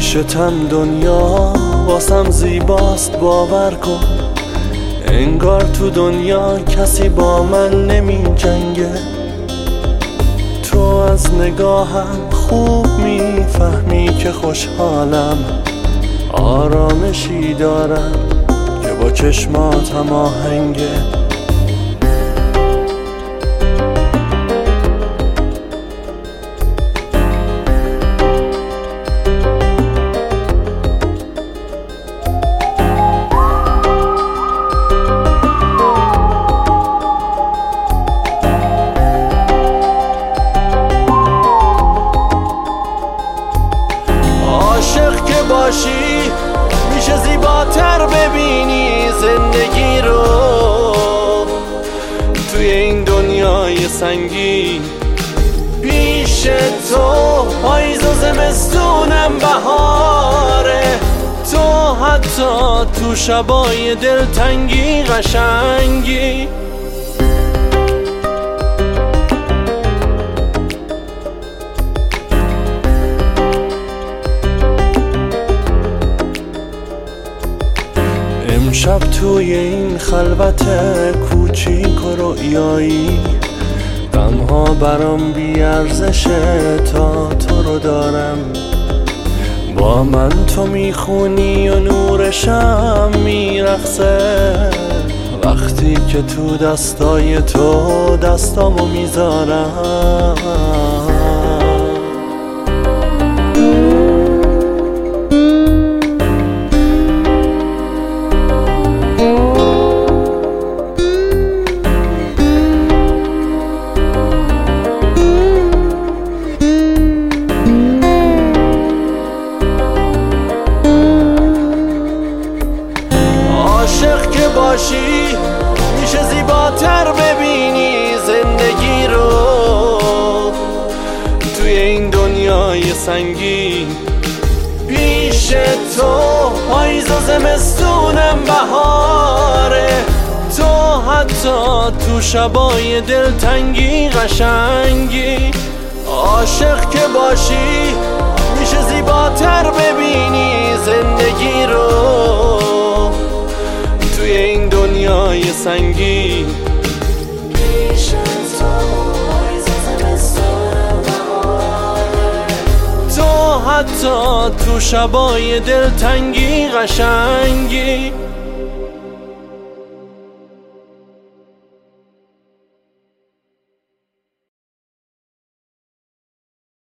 پیشتم دنیا واسم زیباست، باور کن. انگار تو دنیا کسی با من نمی جنگه. تو از نگاهم خوب میفهمی که خوشحالم، آرامشی دارم که با چشماتم آهنگه. عاشق که باشی میشه زیباتر ببینی زندگی رو توی این دنیای سنگین. پیش تو پاییز و زمستونم بهاره، تو حتی تو شبای دلتنگی قشنگی. امشب توی این خلوت کوچیک و رؤیایی، غمها برام بی ارزشه تا تو رو دارم. با من تو میخونی و نور شم میرقصه، وقتی که تو دستای تو دستامو میذارم. عاشق که باشی میشه زیباتر ببینی زندگی رو توی این دنیای سنگین. پیش تو پاییز و زمستونم بهاره، تو حتی تو شبای دلتنگی قشنگی. عاشق که باشی میشه زیباتر ببینی زندگی رو توی این دنیای سنگین. پیش تو پاییز و زمستونم بهاره، تو حتی تو شبای دلتنگی قشنگی.